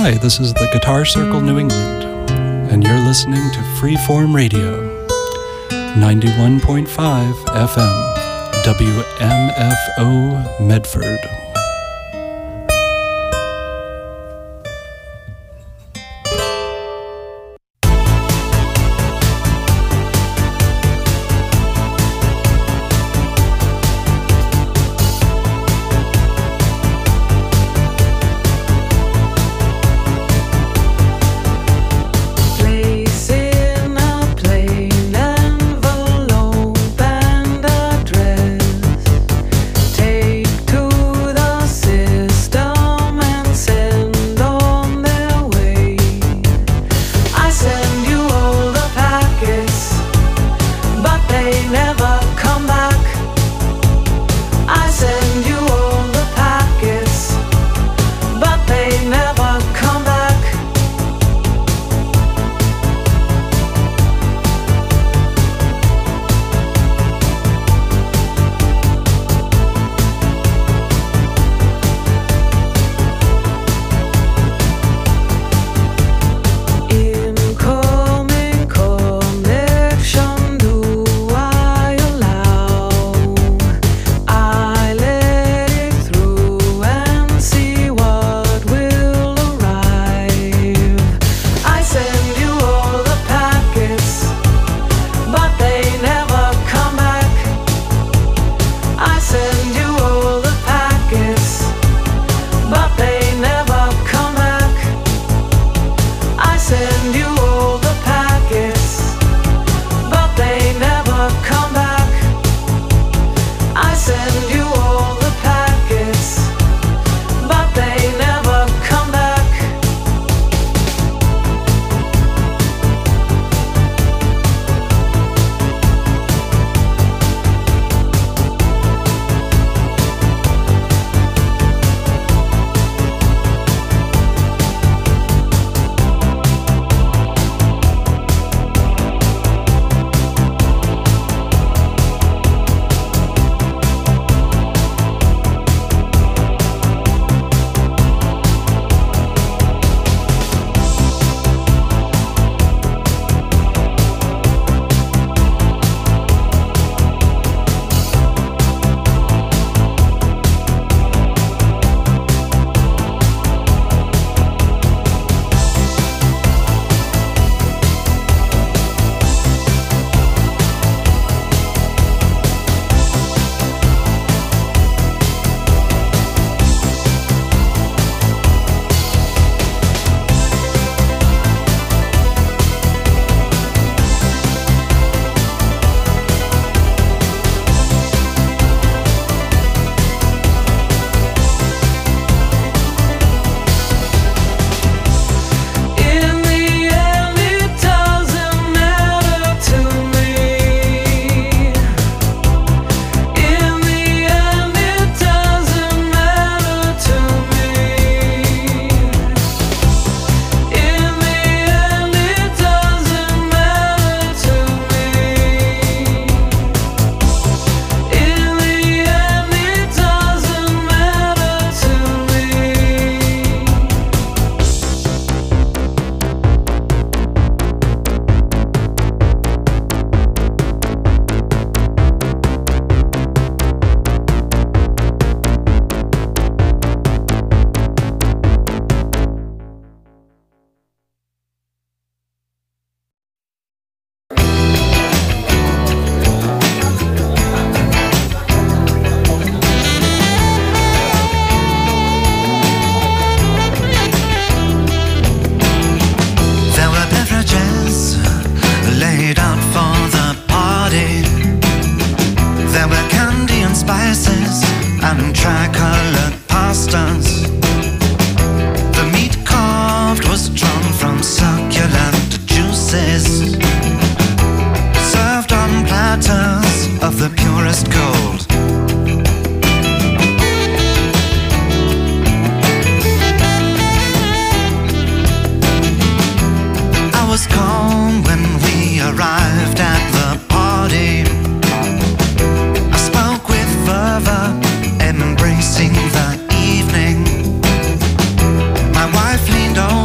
Hi, this is the Guitar Circle New England, and you're listening to Freeform Radio, 91.5 FM, WMFO Medford. and tricolored pastas. The meat carved was drawn from succulent juices, served on platters of the purest gold. I was calm when we arrived at the party. I spoke with fervor, embracing the evening. My wife leaned over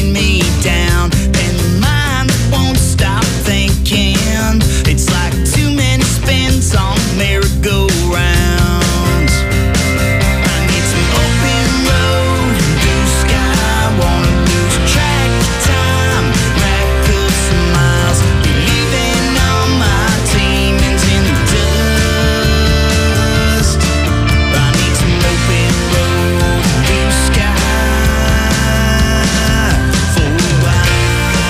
weighing me down, and the mind won't stop thinking. It's like too many spins on merry-go-rounds. I need some open road, blue sky, wanna lose track of time, rack up some miles, leaving all my demons in the dust. I need some open road, blue sky for a while.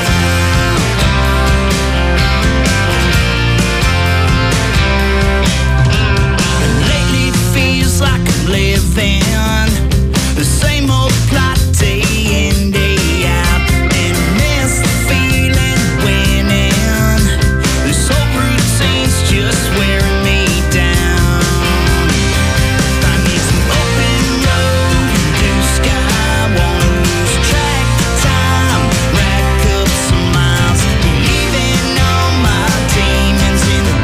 And lately it feels like I'm living the same old plot day in, day out, and I miss the feeling of winning. This whole routine's just wearing me down. I need some open road, blue sky, wanna lose track of time, rack up some miles, leaving all my demons in the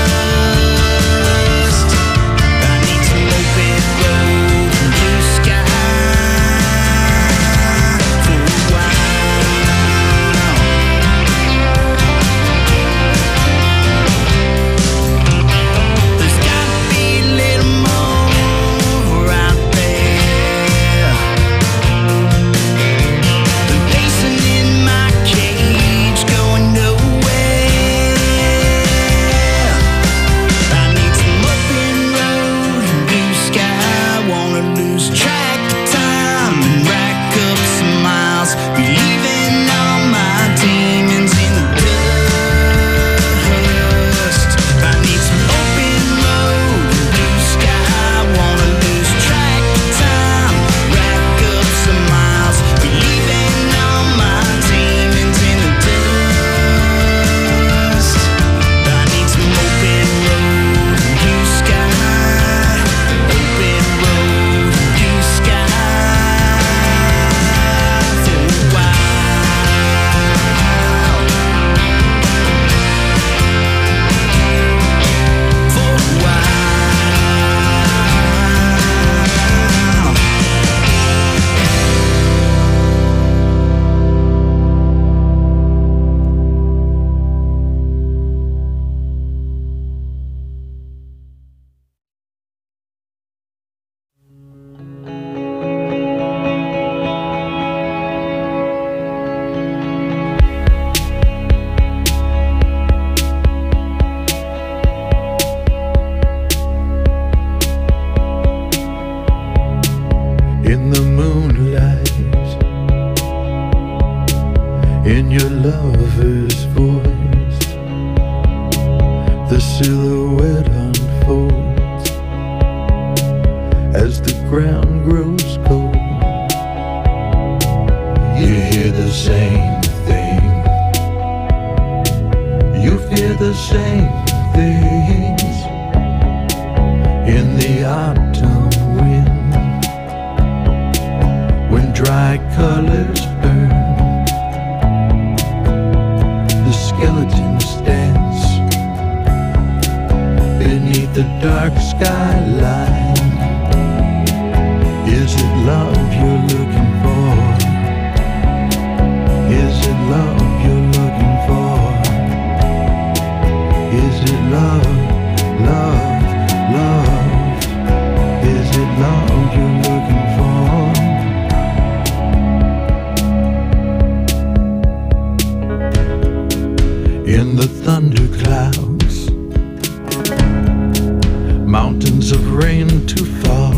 dust. I need some open road, blue sky for a while. There's gotta be a little more out there than pacing in my cage, going nowhere. I need some open road and blue sky, wanna lose track of time and rack up some miles, be leaving all my demons in the dust. I need some open road and blue sky, wanna lose track of time, rack up some miles, be leaving all my demons in the dust. I need some open road and blue sky, open road and blue sky for a while. For a while. In the moonlight, in your lover's voice, the silhouette unfolds as the ground grows cold. You hear the same thing, you fear the same things in the autumn wind, when dry colors burn, the skeletons dance beneath the dark skyline. Is it love you're looking for? Is it love you're looking for? Is it love, love, love? Is it love you're looking for? In the thunderclouds, mountains of rain to fall,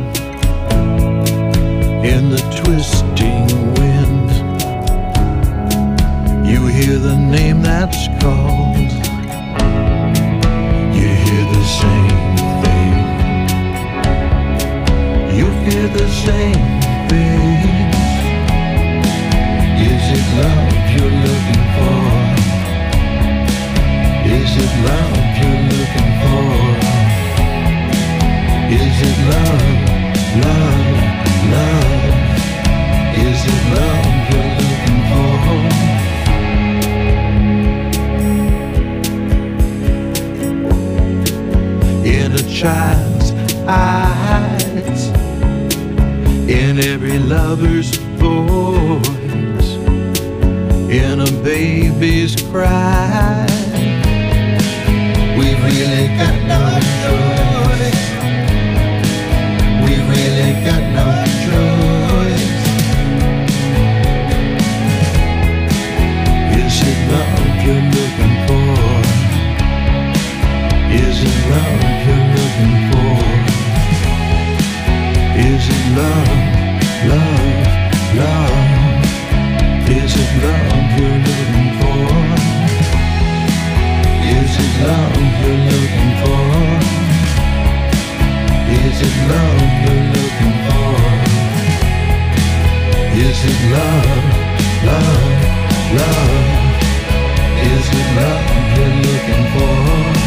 in the twisting wind, you hear the name that's called. You hear the same thing, you fear the same things. Is it love you're looking for? Is it love you're looking for? Is it love, love, love? Is it love you're looking for? In a child's eyes, in every lover's voice, babies cry. We've really got no choice. We've really got no choice. Is it love you're looking for? Is it love you're looking for? Is it love, love, love? Is it love you're looking for? Is it love you're looking for? Is it love you're looking for? Is it love, love, love? Is it love you're looking for?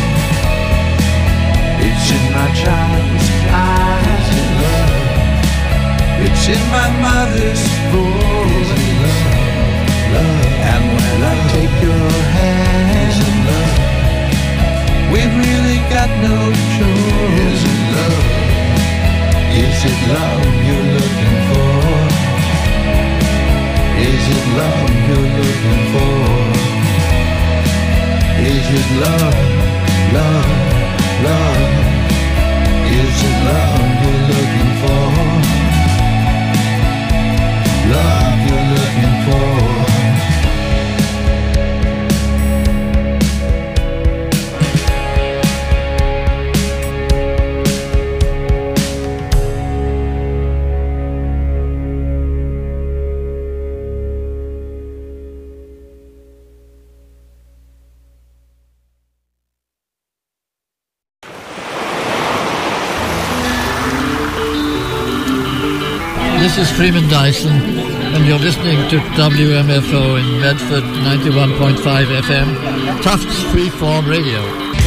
It's in my child's eyes. Is it love? It's in my mother's voice. Is it love? Love, and when I take your hand, is it love? We've really got no choice. Is it love? Is it love you're looking for? Is it love you're looking for? Is it love, love, love? Is it love you're looking for? Love you're looking for? This is Freeman Dyson, and you're listening to WMFO in Medford 91.5 FM, Tufts Freeform Radio.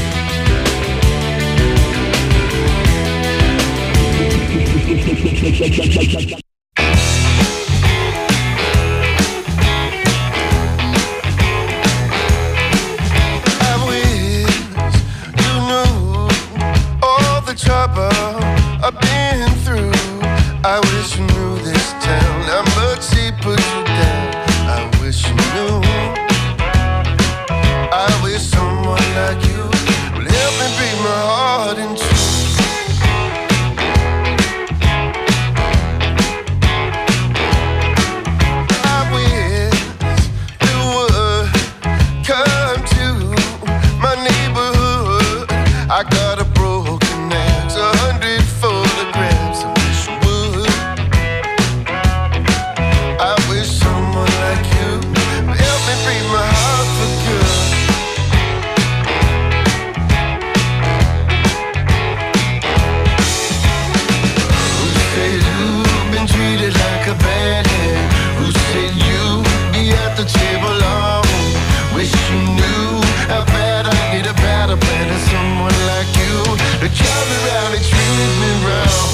I wish you knew all the trouble I've been through. I wish you knew this town, how much he put you down. I wish you knew. I wish someone like you would help me break my heart in two. I wish you would come to my neighborhood. I got a broken axe, 100 photographs. I wish you would. I wish someone like you would help me break my heart for good. Who said you've been treated like a bad hand? Who said you'd be at the table alone? Wish you knew how bad I need a better plan than someone like you to come around and treat me wrong.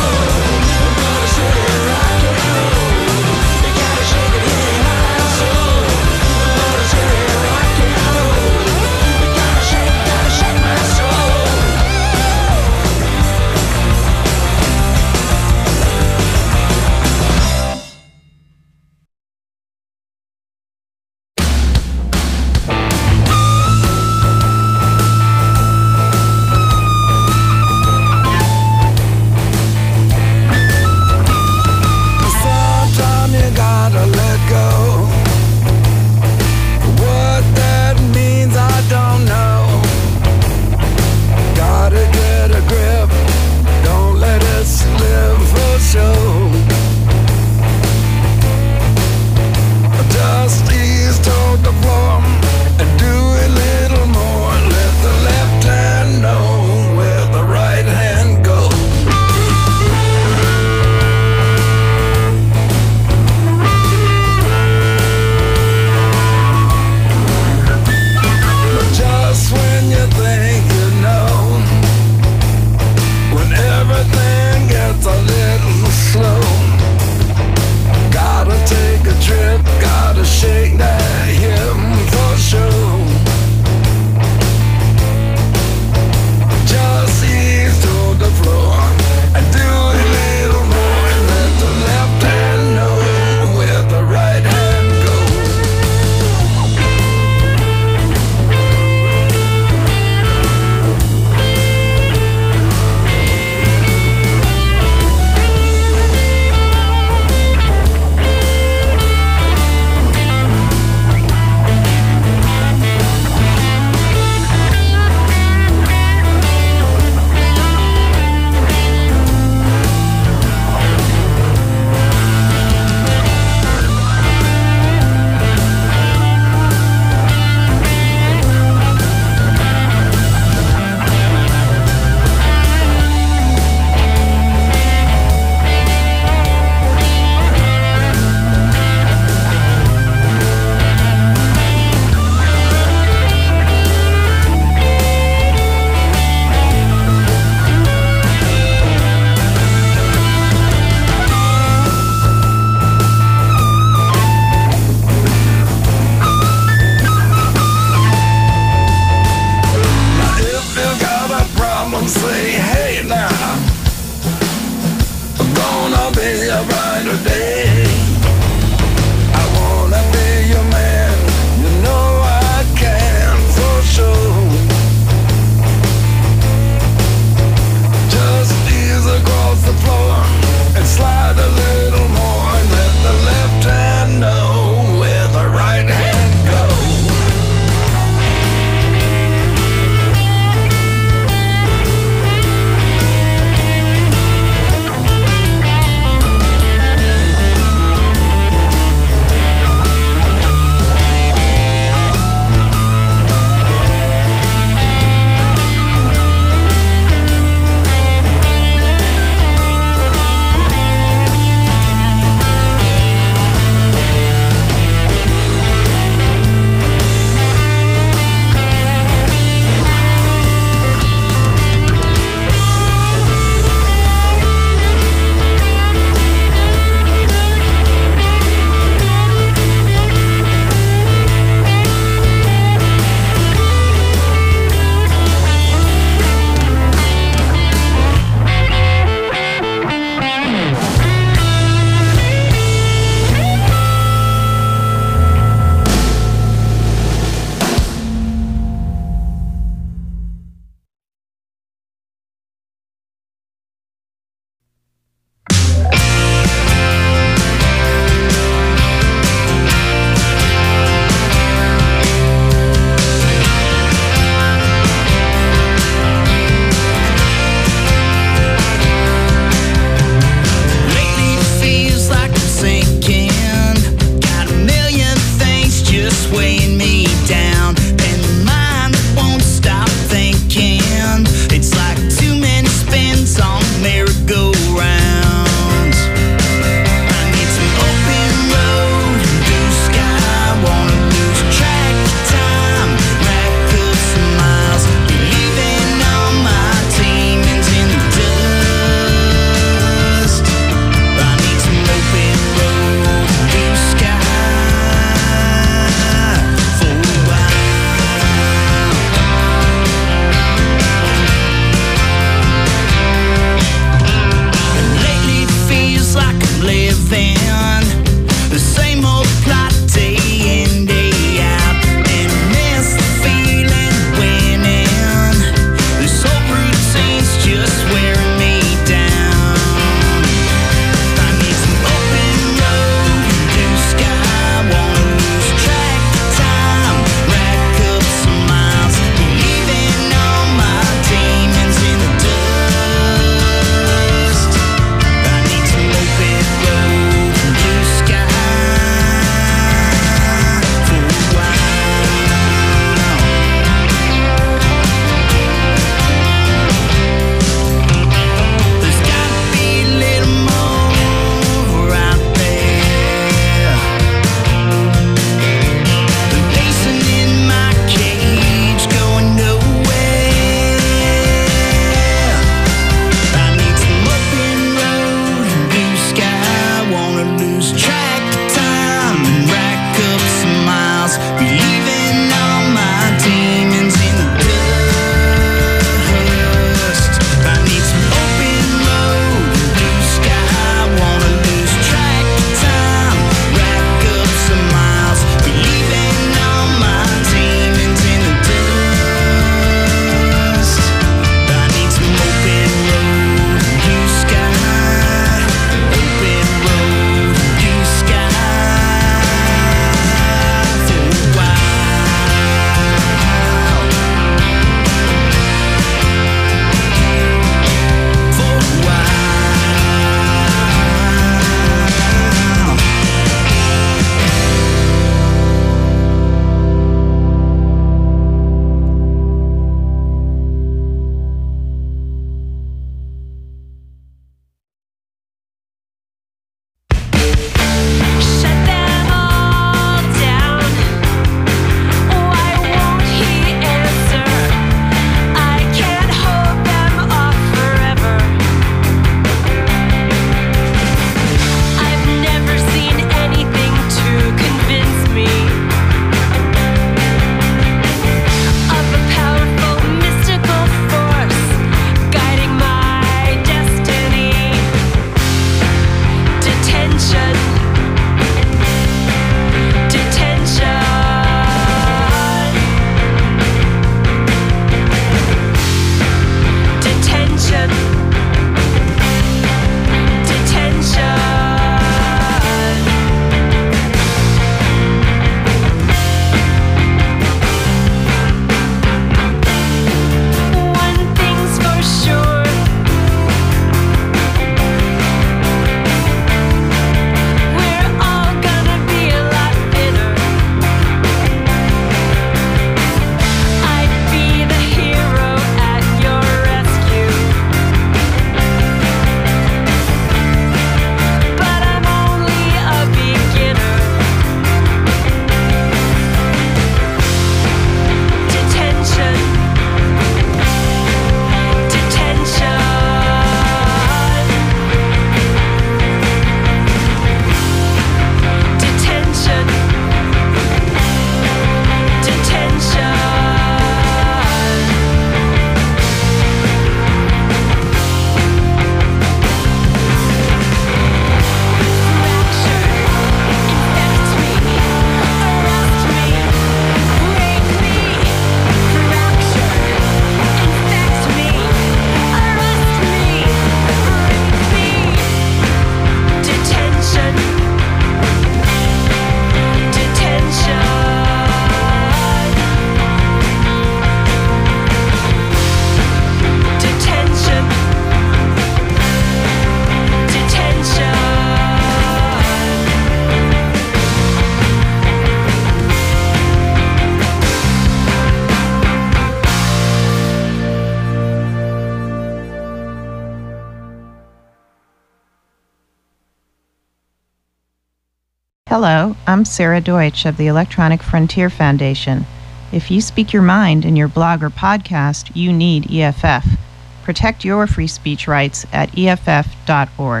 Hello, I'm Sarah Deutsch of the Electronic Frontier Foundation. If you speak your mind in your blog or podcast, you need EFF. Protect your free speech rights at EFF.org.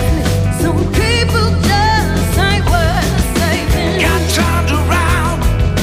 Got turned around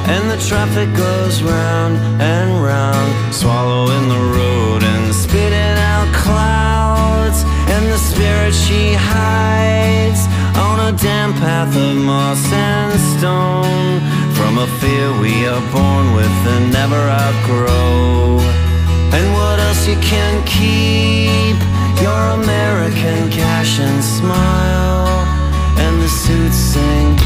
and the traffic goes round and round, swallowing the road and spitting out clouds. And the spirit she hides on a damp path of moss and stone, from a fear we are born with and never outgrow. And what else you can keep? Your American cash and smile, and the suits sing.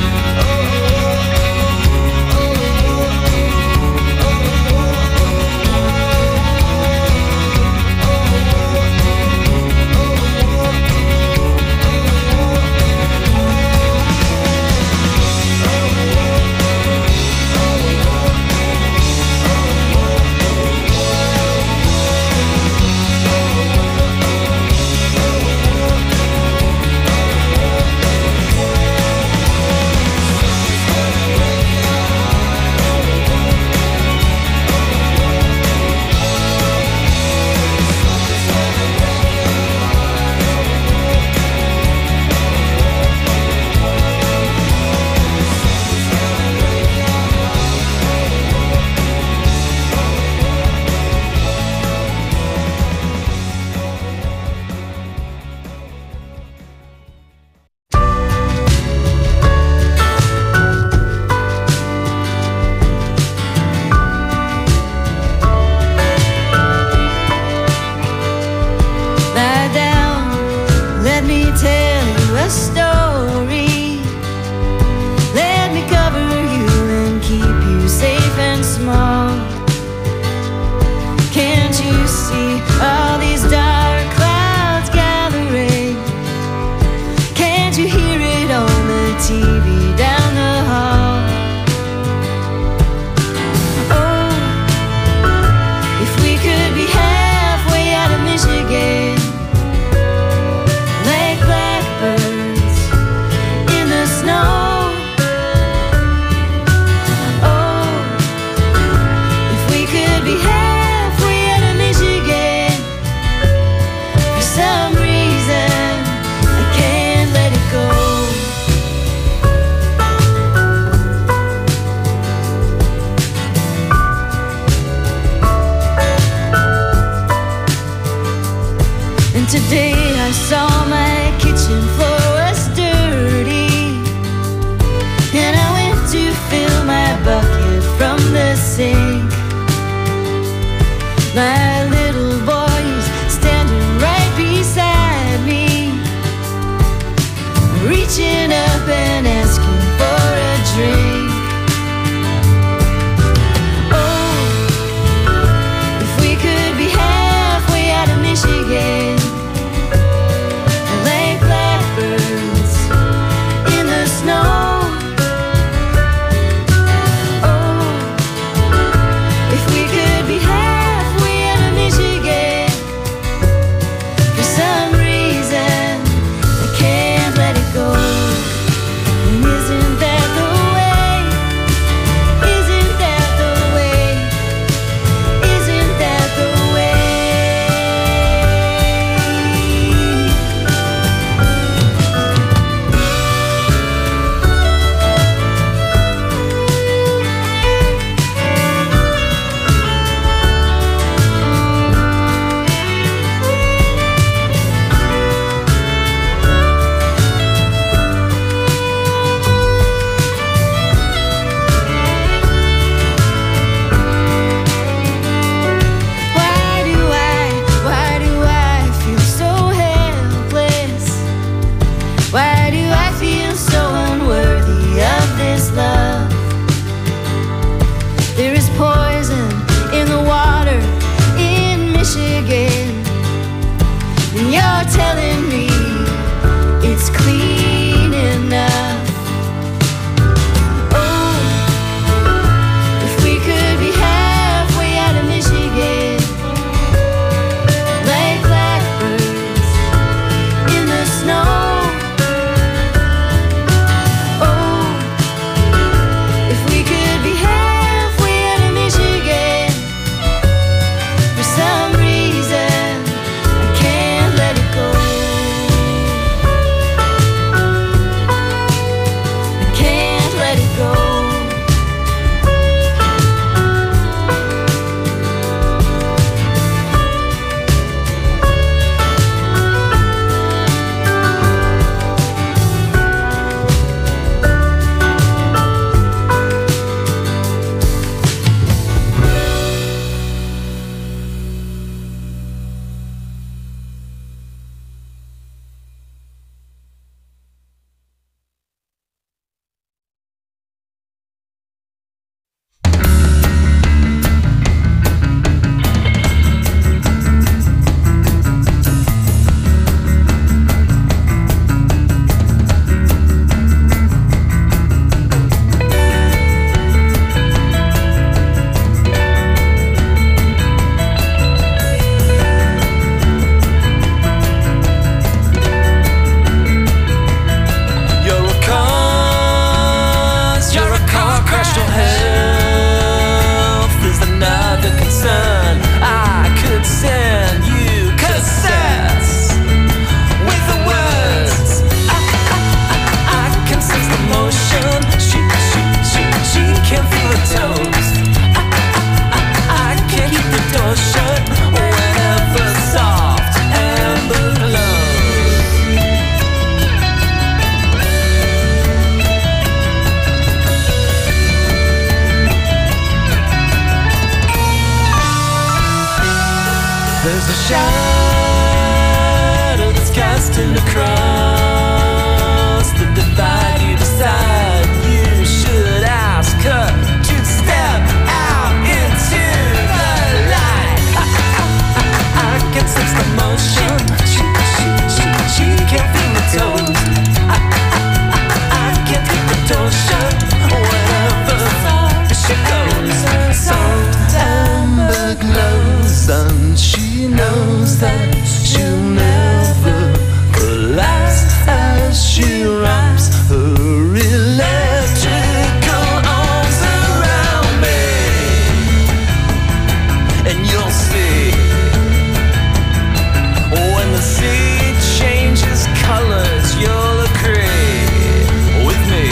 Mental health is another concern. I could send you cassettes with the words. I can sense the motion. She can feel the toes. I can't keep the door shut whenever soft amber glows. There's a shadow that's casting across the divide. You decide you should ask her to step out into the light. I can sense the motion. She can't feel the toes. I can't keep the door shut whenever she goes. Soft amber glows, and she knows that she'll never collapse as she wraps her electrical arms around me. And you'll see when the sea changes colors, you'll agree with me.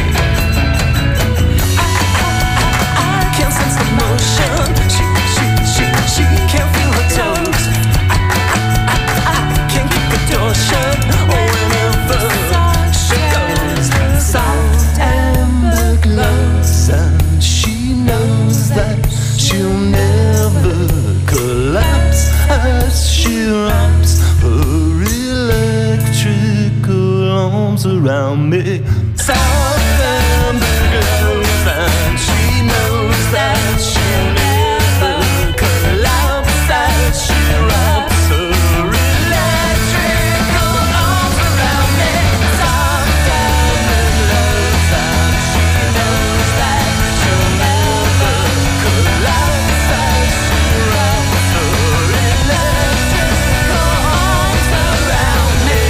I can't sense the motion. She can't feel her toes. I can't keep the door shut whenever she goes. Soft amber glows, and she knows that she'll never collapse as she wraps her electrical arms around me. Soft amber glows, and she knows that she'll never collapse as she wraps her electrical arms around me. Soft amber glows, and she knows that she'll never collapse as she wraps her electrical arms around me.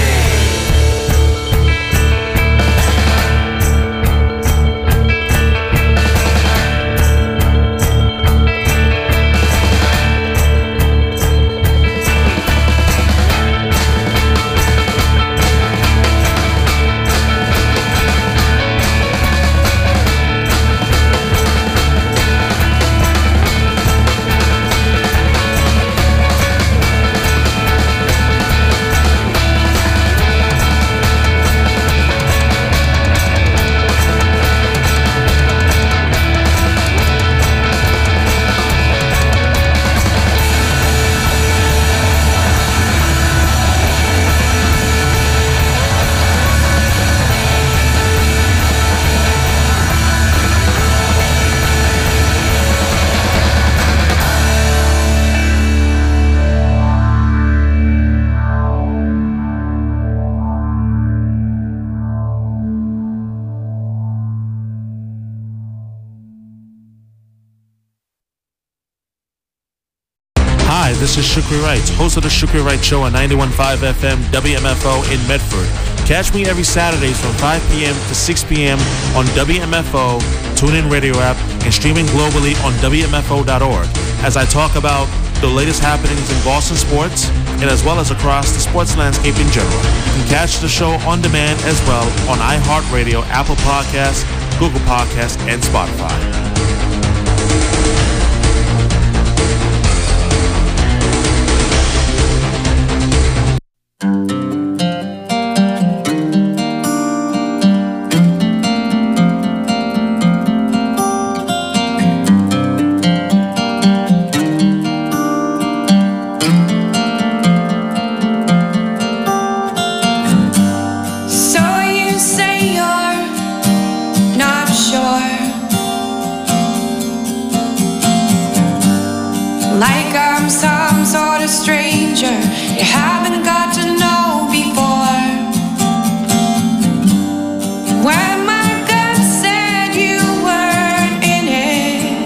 Hi, this is Shukri Wright, host of the Shukri Wright Show on 91.5 FM WMFO in Medford. Catch me every Saturdays from 5 p.m. to 6 p.m. on WMFO, TuneIn Radio app, and streaming globally on WMFO.org as I talk about the latest happenings in Boston sports and as well as across the sports landscape in general. You can catch the show on demand as well on iHeartRadio, Apple Podcasts, Google Podcasts, and Spotify. Like I'm some sort of stranger you haven't got to know before. When my gut said you weren't in it,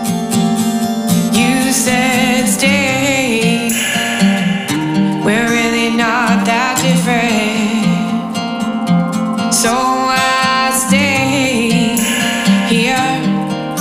you said stay. We're really not that different. So I stay here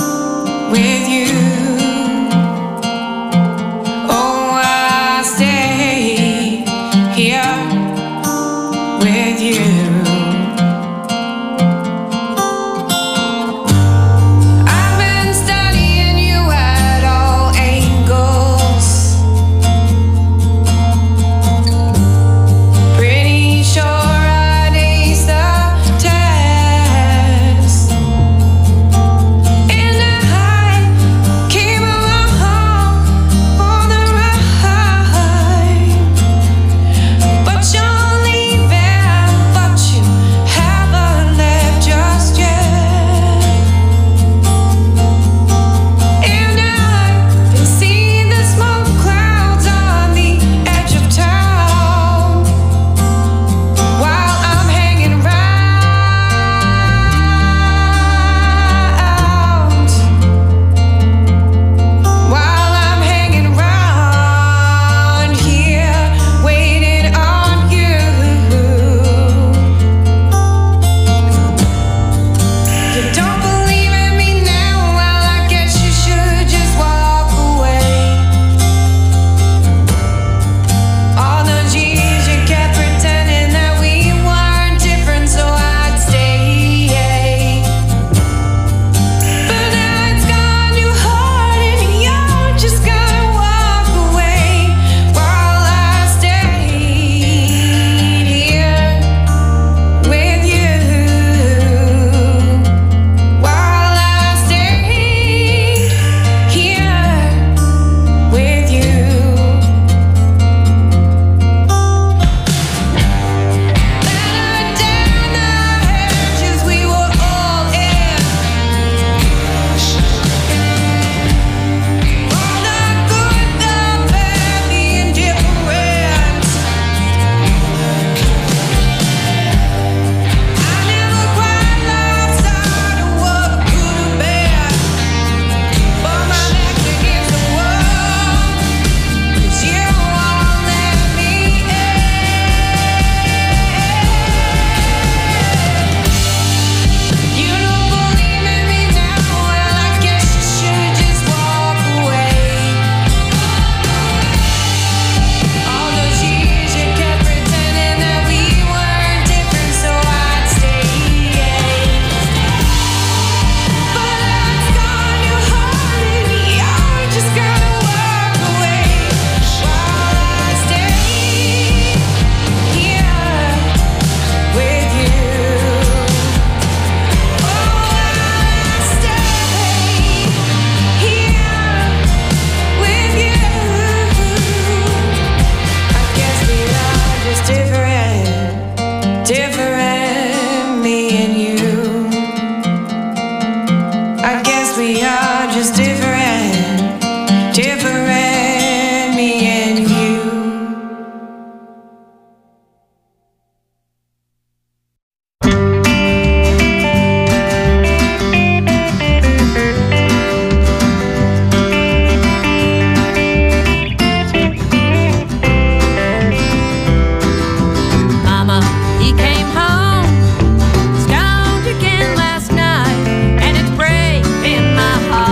we are just different, different, me and you. Mama, he came home, stoned again last night, and it's breaking my heart.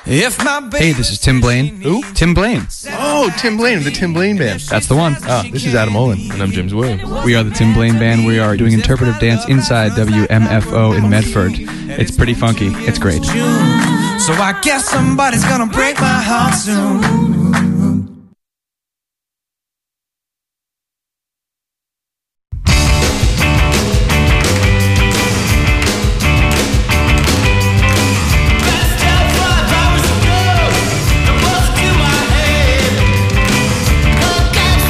Hey, this is Tim Blaine. Who? Tim Blaine. Oh, Tim Blaine, the Tim Blaine Band. That's the one. This is Adam Olin. And I'm James Williams. We are the Tim Blaine Band. We are doing interpretive dance inside WMFO in Medford. It's pretty funky. It's great. So I guess somebody's gonna break my heart soon.